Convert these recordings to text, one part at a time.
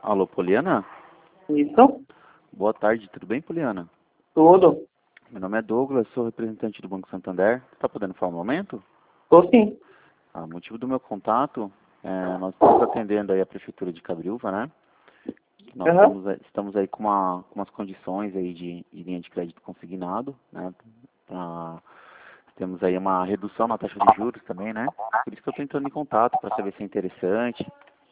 Alô, Poliana? Isso? Boa tarde, tudo bem, Poliana? Tudo? Meu nome é Douglas, sou representante do Banco Santander. Está podendo falar um momento? Tô sim. O motivo do meu contato nós estamos atendendo aí a Prefeitura de Cabriúva, né? Nós estamos aí com umas condições aí de linha de crédito consignado, né? Temos aí uma redução na taxa de juros também, né? Por isso que eu estou entrando em contato para saber se é interessante.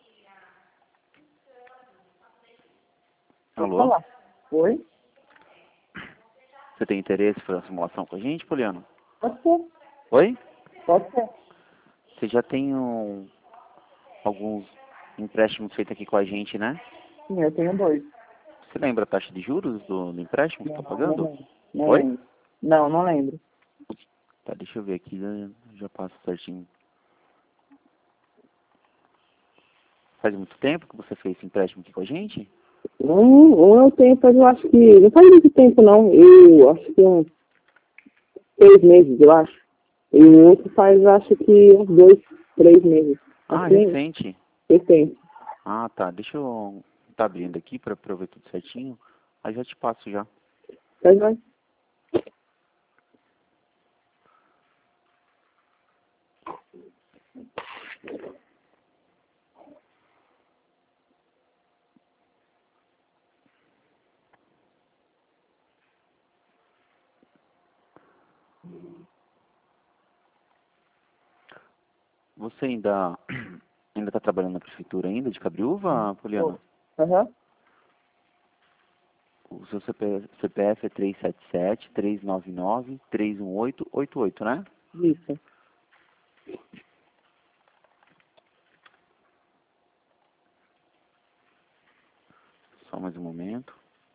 Pode Alô? falar. Oi? Você tem interesse para uma simulação com a gente, Poliana? Pode ser. Oi? Pode ser. Você já tem alguns empréstimos feitos aqui com a gente, né? Sim, eu tenho dois. Você lembra a taxa de juros do empréstimo que Não, está não pagando? lembro. Não Oi? lembro. Não, não lembro. Tá, deixa eu ver aqui, já passo certinho. Faz muito tempo que você fez esse empréstimo aqui com a gente? Um eu tenho, mas eu acho que... Não faz muito tempo, não. Eu acho que uns 6 meses, eu acho. E o outro faz, acho que uns 2, 3 meses. Ah, Assim, recente. recente. Ah, tá. Deixa eu tá abrindo aqui para eu ver tudo certinho. Aí já te passo já. Tá bom? Você ainda está trabalhando na prefeitura ainda de Cabriúva, Poliana? Aham. O seu CPF é 377-399-31888, né? Isso. Só mais um momento.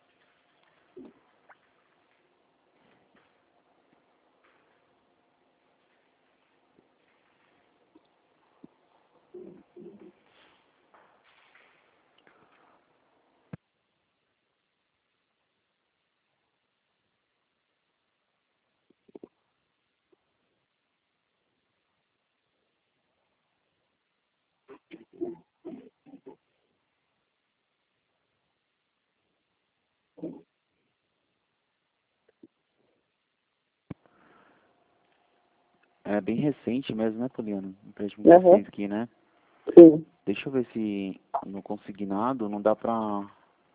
É bem recente mesmo, né, Poliana? O empréstimo que você Aham. fez aqui, né? Sim. Deixa eu ver se no consignado não dá pra...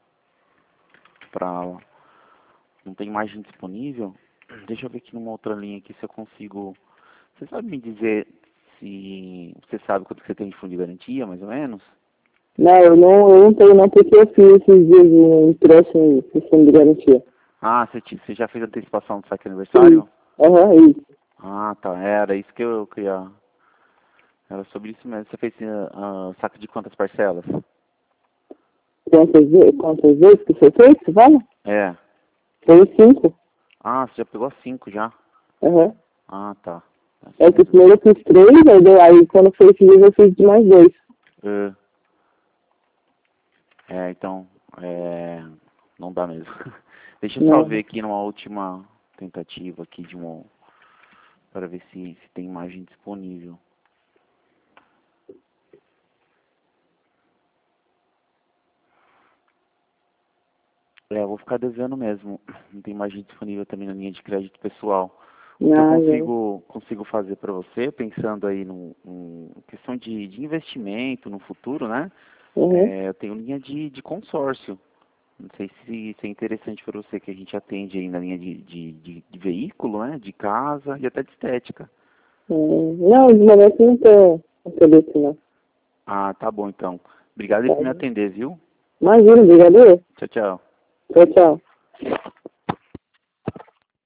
Não tem margem disponível. Deixa eu ver aqui numa outra linha aqui se eu consigo... Você sabe me dizer se... Você sabe quanto que você tem de fundo de garantia, mais ou menos? Não, eu não tenho não, porque eu fiz esses dias um empréstimo de fundo de garantia. Ah, você já fez antecipação do saque aniversário? Isso. Aham, isso. Ah, tá. Era isso que eu queria... Era sobre isso mesmo. Você fez saque de quantas parcelas? Quantas vezes que você fez, você fala? É. Foi 5. Ah, você já pegou 5 já? Aham. Ah, tá. É Assim que mesmo. primeiro eu fiz 3, aí quando foi esse dia eu fiz de mais 2. Então, não dá mesmo. Deixa eu só Não. ver aqui numa última tentativa aqui para ver se tem imagem disponível. Eu vou ficar devendo mesmo. Não tem imagem disponível também na linha de crédito pessoal. O que eu consigo fazer para você, pensando aí em questão de investimento no futuro, né? Uhum. Eu tenho linha de consórcio. Não sei se é interessante para você, que a gente atende aí na linha de veículo, né? De casa e até de estética. Não, de momento não tô desse não. Ah, tá bom então. Obrigado aí Tá. por me atender, viu? Imagina, obrigado. Tchau, tchau. Tchau, tchau.